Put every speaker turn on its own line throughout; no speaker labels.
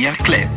Serial Club.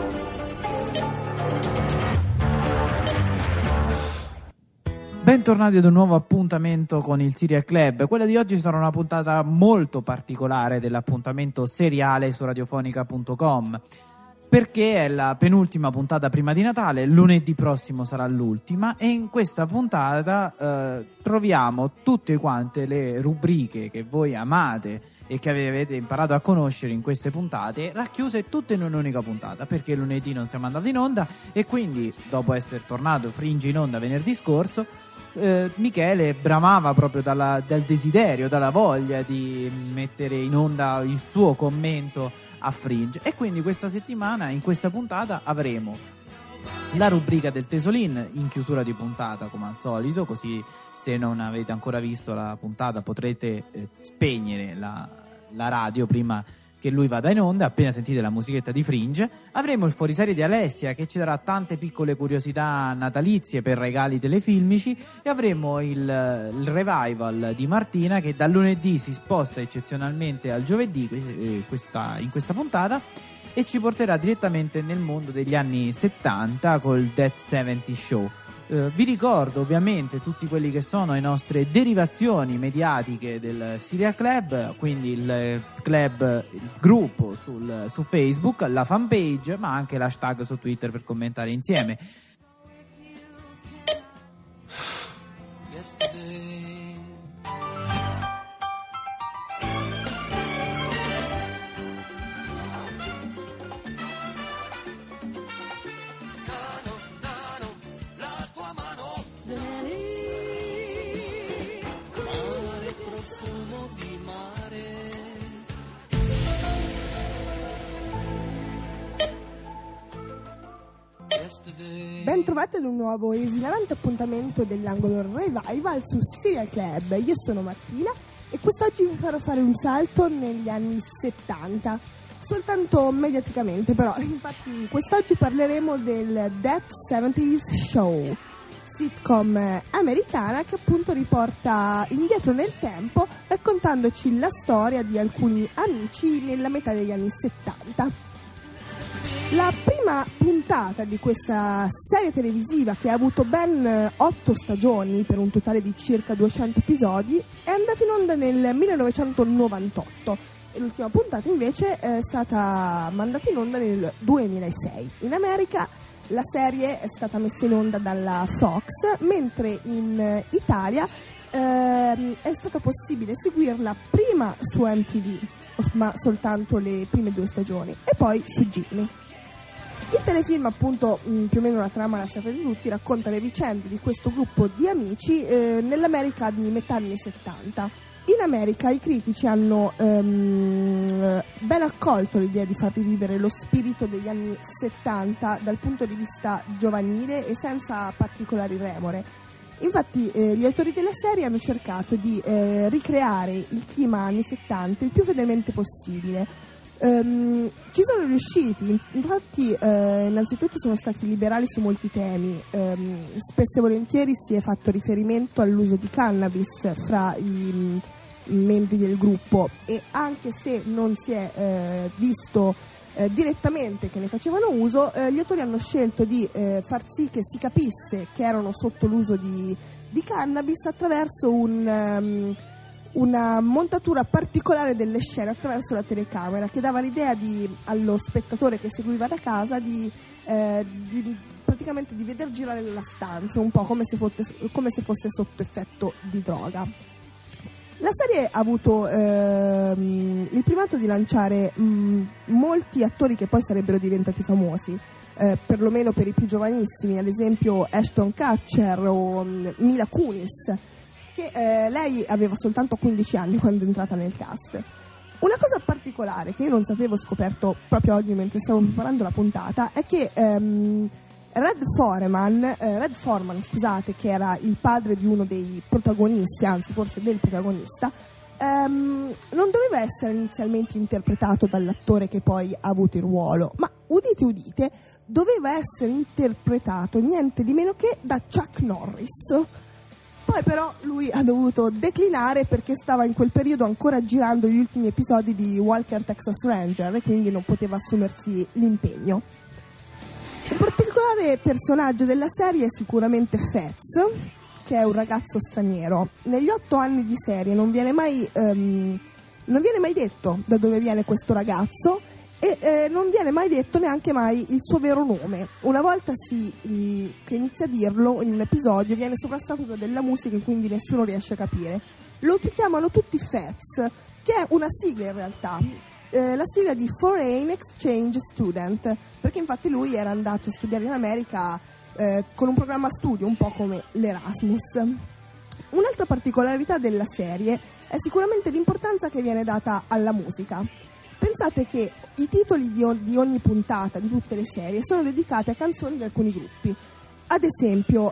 Bentornati ad un nuovo appuntamento con il Serial Club. Quella di oggi sarà una puntata molto particolare dell'appuntamento seriale su radiofonica.com, perché è la penultima puntata prima di Natale. Lunedì prossimo sarà l'ultima, e in questa puntata troviamo tutte quante le rubriche che voi amate e che avete imparato a conoscere in queste puntate, racchiuse tutte in un'unica puntata, perché lunedì non siamo andati in onda e quindi, dopo essere tornato Fringe in onda venerdì scorso, Michele bramava proprio dal desiderio, dalla voglia di mettere in onda il suo commento a Fringe, e quindi questa settimana, in questa puntata, avremo la rubrica del Tesolin in chiusura di puntata, come al solito, così se non avete ancora visto la puntata potrete spegnere la radio prima che lui vada in onda, appena sentite la musichetta di Fringe. Avremo il fuoriserie di Alessia, che ci darà tante piccole curiosità natalizie per regali telefilmici, e avremo il revival di Martina, che dal lunedì si sposta eccezionalmente al giovedì in questa puntata, e ci porterà direttamente nel mondo degli anni 70 col That 70 Show. Vi ricordo ovviamente tutti quelli che sono le nostre derivazioni mediatiche del Serial Club, quindi il club, il gruppo su Facebook, la fanpage, ma anche l'hashtag su Twitter per commentare insieme.
Ben trovati ad un nuovo esilarante appuntamento dell'angolo Revival su Serial Club. Io sono Martina e quest'oggi vi farò fare un salto negli anni 70, soltanto mediaticamente però. Infatti quest'oggi parleremo del That 70's Show, sitcom americana che appunto riporta indietro nel tempo, raccontandoci la storia di alcuni amici nella metà degli anni 70. La prima puntata di questa serie televisiva, che ha avuto ben 8 stagioni per un totale di circa 200 episodi, è andata in onda nel 1998 e l'ultima puntata invece è stata mandata in onda nel 2006. In America la serie è stata messa in onda dalla Fox, mentre in Italia è stato possibile seguirla prima su MTV, ma soltanto le prime 2 stagioni, e poi su Jimmy. Il telefilm, appunto, più o meno la trama la sapete tutti, racconta le vicende di questo gruppo di amici nell'America di metà anni 70. In America i critici hanno ben accolto l'idea di far rivivere lo spirito degli anni 70 dal punto di vista giovanile e senza particolari remore. Infatti gli autori della serie hanno cercato di ricreare il clima anni 70 il più fedelmente possibile. Ci sono riusciti, infatti innanzitutto sono stati liberali su molti temi. Spesso e volentieri si è fatto riferimento all'uso di cannabis fra i membri del gruppo, e anche se non si è visto direttamente che ne facevano uso, gli autori hanno scelto di far sì che si capisse che erano sotto l'uso di cannabis attraverso una montatura particolare delle scene attraverso la telecamera, che dava l'idea allo spettatore che seguiva da casa praticamente di veder girare la stanza, un po' come se fosse sotto effetto di droga. La serie ha avuto il primato di lanciare molti attori che poi sarebbero diventati famosi, perlomeno per i più giovanissimi, ad esempio Ashton Kutcher o Mila Kunis, che lei aveva soltanto 15 anni quando è entrata nel cast. Una cosa particolare che io non sapevo, scoperto proprio oggi mentre stavo preparando la puntata, è che Red Foreman, che era il padre di uno dei protagonisti, anzi forse del protagonista, non doveva essere inizialmente interpretato dall'attore che poi ha avuto il ruolo, ma udite udite, doveva essere interpretato niente di meno che da Chuck Norris. Poi però lui ha dovuto declinare perché stava in quel periodo ancora girando gli ultimi episodi di Walker Texas Ranger e quindi non poteva assumersi l'impegno. Un particolare personaggio della serie è sicuramente Fats, che è un ragazzo straniero. Negli 8 anni di serie non viene mai detto da dove viene questo ragazzo e non viene mai detto neanche mai il suo vero nome. Una volta che inizia a dirlo in un episodio viene sovrastato della musica e quindi nessuno riesce a capire. Lo chiamano tutti Fats, che è una sigla in realtà, la sigla di Foreign Exchange Student, perché infatti lui era andato a studiare in America con un programma studio un po' come l'Erasmus. Un'altra particolarità della serie è sicuramente l'importanza che viene data alla musica. Pensate che i titoli di ogni puntata di tutte le serie sono dedicati a canzoni di alcuni gruppi. Ad esempio,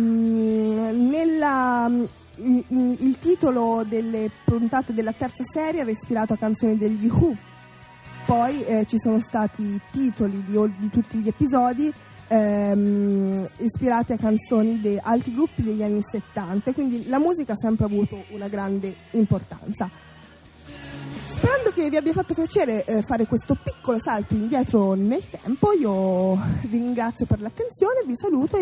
il titolo delle puntate della terza serie era ispirato a canzoni degli Who. Poi ci sono stati titoli di tutti gli episodi ispirati a canzoni di altri gruppi degli anni 70, quindi la musica ha sempre avuto una grande importanza. Sperando che vi abbia fatto piacere fare questo piccolo salto indietro nel tempo, io vi ringrazio per l'attenzione, vi saluto.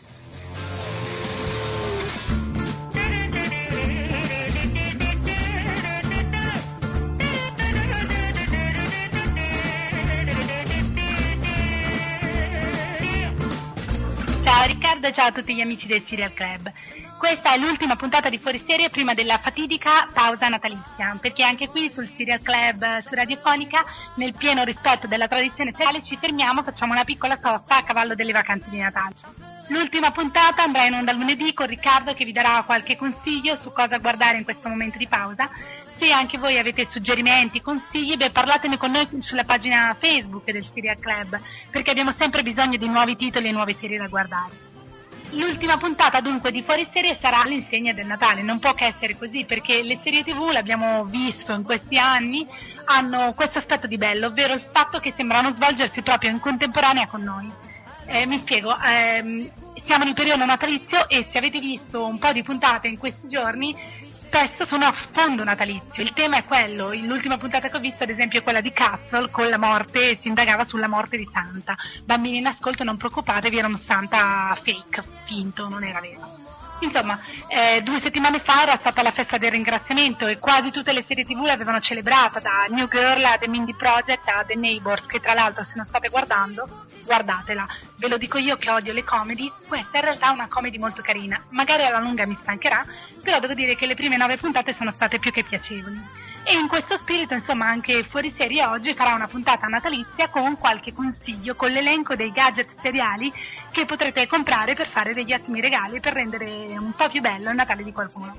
Ciao Riccardo e ciao a tutti gli amici del Serial Club. Questa è l'ultima puntata di Fuoriserie prima della fatidica pausa natalizia, perché anche qui sul Serial Club su Radiofonica, nel pieno rispetto della tradizione seriale, ci fermiamo, facciamo una piccola sosta a cavallo delle vacanze di Natale. L'ultima puntata andrà in onda lunedì con Riccardo che vi darà qualche consiglio su cosa guardare in questo momento di pausa. Se anche voi avete suggerimenti, consigli, parlatene con noi sulla pagina Facebook del Serial Club, perché abbiamo sempre bisogno di nuovi titoli e nuove serie da guardare. L'ultima puntata dunque di Fuoriserie sarà all'insegna del Natale, non può che essere così, perché le serie TV, l'abbiamo visto in questi anni, hanno questo aspetto di bello, ovvero il fatto che sembrano svolgersi proprio in contemporanea con noi. Mi spiego, siamo nel periodo natalizio e se avete visto un po' di puntate in questi giorni, spesso sono a sfondo natalizio. Il tema è quello. L'ultima puntata che ho visto, ad esempio, è quella di Castle, con la morte, si indagava sulla morte di Santa. Bambini in ascolto, non preoccupatevi, era un Santa fake, finto, non era vero. Insomma, 2 settimane fa era stata la festa del ringraziamento e quasi tutte le serie TV l'avevano celebrata, da New Girl a The Mindy Project a The Neighbors, che tra l'altro se non state guardando, guardatela. Ve lo dico io che odio le comedy, questa in realtà è una comedy molto carina, magari alla lunga mi stancherà, però devo dire che le prime 9 puntate sono state più che piacevoli. E in questo spirito, insomma, anche Fuoriserie oggi farà una puntata natalizia con qualche consiglio, con l'elenco dei gadget seriali che potrete comprare per fare degli ottimi regali, per rendere un po' più bello il Natale di qualcuno.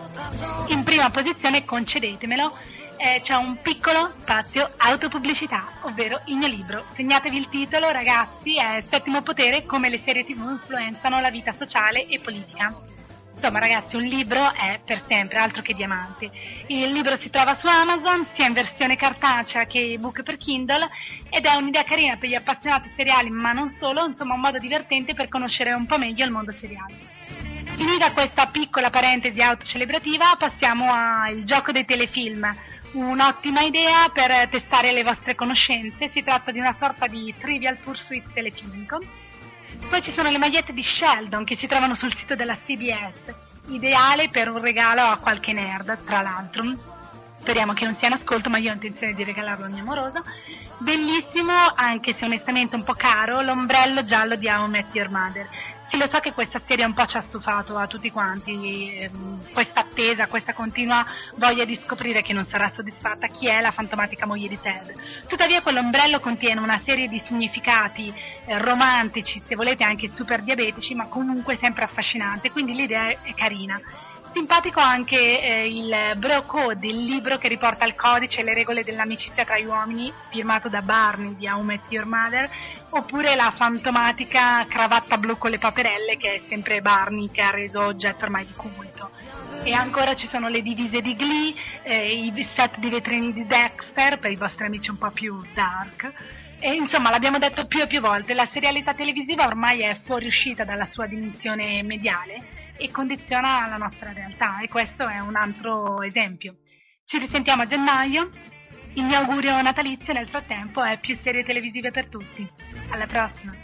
In prima posizione, concedetemelo, c'è un piccolo spazio autopubblicità, ovvero il mio libro. Segnatevi il titolo, ragazzi, è Settimo Potere, come le serie TV influenzano la vita sociale e politica. Insomma, ragazzi, un libro è per sempre, altro che diamante. Il libro si trova su Amazon, sia in versione cartacea che ebook per Kindle, ed è un'idea carina per gli appassionati seriali, ma non solo, insomma un modo divertente per conoscere un po' meglio il mondo seriale. Finita questa piccola parentesi autocelebrativa, passiamo al gioco dei telefilm. Un'ottima idea per testare le vostre conoscenze, si tratta di una sorta di Trivial Pursuit telefilmico. Poi ci sono le magliette di Sheldon che si trovano sul sito della CBS, ideale per un regalo a qualche nerd, tra l'altro. Speriamo che non sia in ascolto, ma io ho intenzione di regalarlo al mio amoroso. Bellissimo, anche se onestamente un po' caro, l'ombrello giallo di How I Met Your Mother. Sì, lo so che questa serie un po' ci ha stufato a tutti quanti, questa attesa, questa continua voglia di scoprire che non sarà soddisfatta chi è la fantomatica moglie di Ted. Tuttavia quell'ombrello contiene una serie di significati romantici, se volete anche super diabetici, ma comunque sempre affascinante, quindi l'idea è carina. Simpatico anche il Bro Code, il libro che riporta il codice e le regole dell'amicizia tra gli uomini, firmato da Barney di How I Met Your Mother, oppure la fantomatica cravatta blu con le paperelle, che è sempre Barney, che ha reso oggetto ormai di culto. E ancora ci sono le divise di Glee, i set di vetrini di Dexter, per i vostri amici un po' più dark. E insomma, l'abbiamo detto più e più volte, la serialità televisiva ormai è fuoriuscita dalla sua dimensione mediale. e condiziona la nostra realtà, e questo è un altro esempio. Ci risentiamo a gennaio. Il mio augurio natalizio nel frattempo è più serie televisive per tutti. Alla prossima!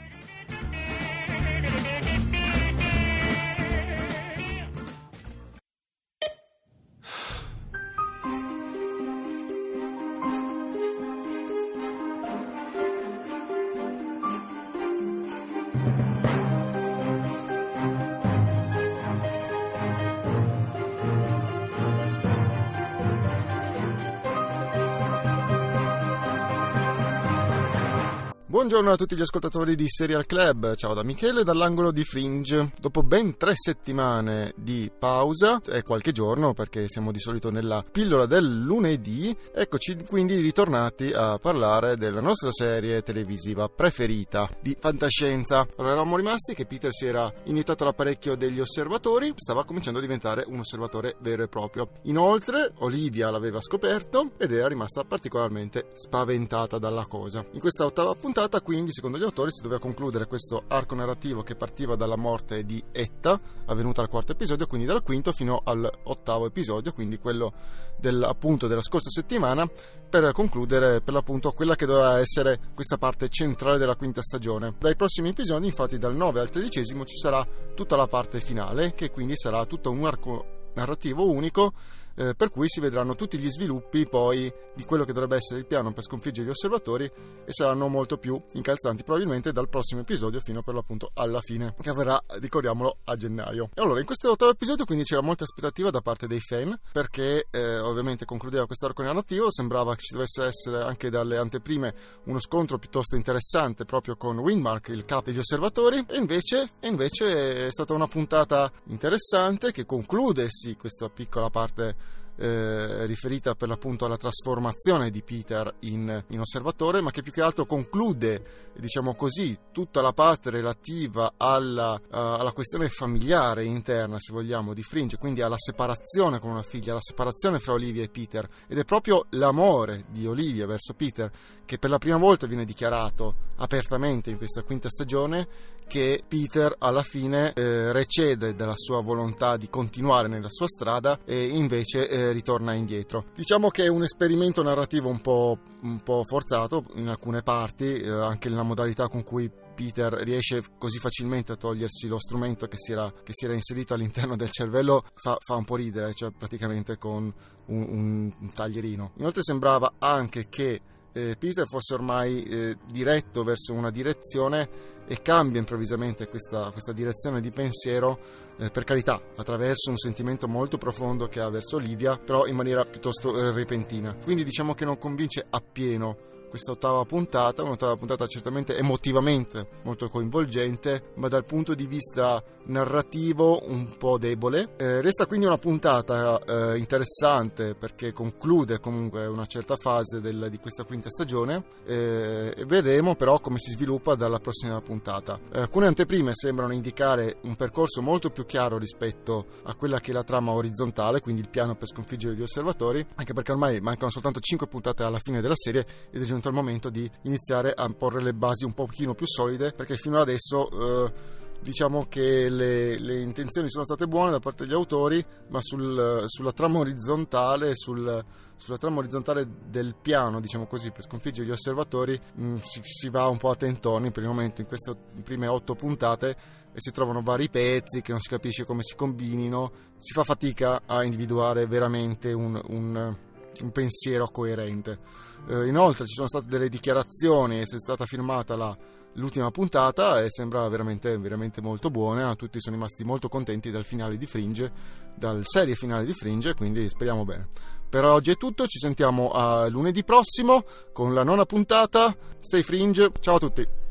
Buongiorno a tutti gli ascoltatori di Serial Club, ciao da Michele dall'angolo di Fringe. Dopo ben 3 settimane di pausa e qualche giorno, perché siamo di solito nella pillola del lunedì, eccoci quindi ritornati a parlare della nostra serie televisiva preferita di fantascienza. Allora, eravamo rimasti che Peter si era iniettato all'apparecchio degli osservatori, stava cominciando a diventare un osservatore vero e proprio. Inoltre Olivia l'aveva scoperto ed era rimasta particolarmente spaventata dalla cosa. In questa ottava puntata quindi, secondo gli autori, si doveva concludere questo arco narrativo che partiva dalla morte di Etta, avvenuta al 4º episodio, quindi dal 5º fino all'8º episodio, quindi quello appunto della scorsa settimana, per concludere per l'appunto quella che doveva essere questa parte centrale della 5ª stagione. Dai prossimi episodi, infatti dal 9 al 13, ci sarà tutta la parte finale, che quindi sarà tutto un arco narrativo unico, per cui si vedranno tutti gli sviluppi poi di quello che dovrebbe essere il piano per sconfiggere gli osservatori, e saranno molto più incalzanti probabilmente dal prossimo episodio fino per l'appunto alla fine, che avverrà, ricordiamolo, a gennaio. E allora, in questo 8º episodio quindi c'era molta aspettativa da parte dei fan, perché ovviamente concludeva questo arco narrativo, sembrava che ci dovesse essere anche dalle anteprime uno scontro piuttosto interessante proprio con Windmark, il capo degli osservatori, e invece è stata una puntata interessante che conclude questa piccola parte riferita per l'appunto alla trasformazione di Peter in osservatore, ma che più che altro conclude, diciamo così, tutta la parte relativa alla questione familiare interna, se vogliamo, di Fringe, quindi alla separazione con una figlia, alla separazione fra Olivia e Peter, ed è proprio l'amore di Olivia verso Peter che per la prima volta viene dichiarato apertamente in questa 5ª stagione, che Peter alla fine recede dalla sua volontà di continuare nella sua strada e invece ritorna indietro. Diciamo che è un esperimento narrativo un po' forzato in alcune parti, anche nella modalità con cui Peter riesce così facilmente a togliersi lo strumento che si era inserito all'interno del cervello, fa un po' ridere, cioè praticamente con un taglierino. Inoltre sembrava anche che Peter fosse ormai diretto verso una direzione e cambia improvvisamente questa direzione di pensiero, per carità, attraverso un sentimento molto profondo che ha verso Olivia, però in maniera piuttosto repentina. Quindi diciamo che non convince appieno questa un'ottava puntata certamente emotivamente molto coinvolgente, ma dal punto di vista narrativo un po' debole. Resta quindi una puntata interessante, perché conclude comunque una certa fase di questa 5ª stagione, e vedremo però come si sviluppa dalla prossima puntata. Alcune anteprime sembrano indicare un percorso molto più chiaro rispetto a quella che è la trama orizzontale, quindi il piano per sconfiggere gli osservatori, anche perché ormai mancano soltanto 5 puntate alla fine della serie ed è giunto il momento di iniziare a porre le basi un pochino più solide, perché fino adesso diciamo che le intenzioni sono state buone da parte degli autori, ma sulla trama orizzontale, sulla trama orizzontale del piano, diciamo così, per sconfiggere gli osservatori si va un po' a tentoni per il momento in queste prime 8 puntate, e si trovano vari pezzi che non si capisce come si combinino, si fa fatica a individuare veramente un pensiero coerente. Inoltre ci sono state delle dichiarazioni e è stata firmata l'ultima puntata e sembra veramente, veramente molto buona. Tutti sono rimasti molto contenti dal serie finale di Fringe, quindi speriamo bene. Per oggi è tutto, ci sentiamo a lunedì prossimo con la 9ª puntata. Stay Fringe, ciao a tutti.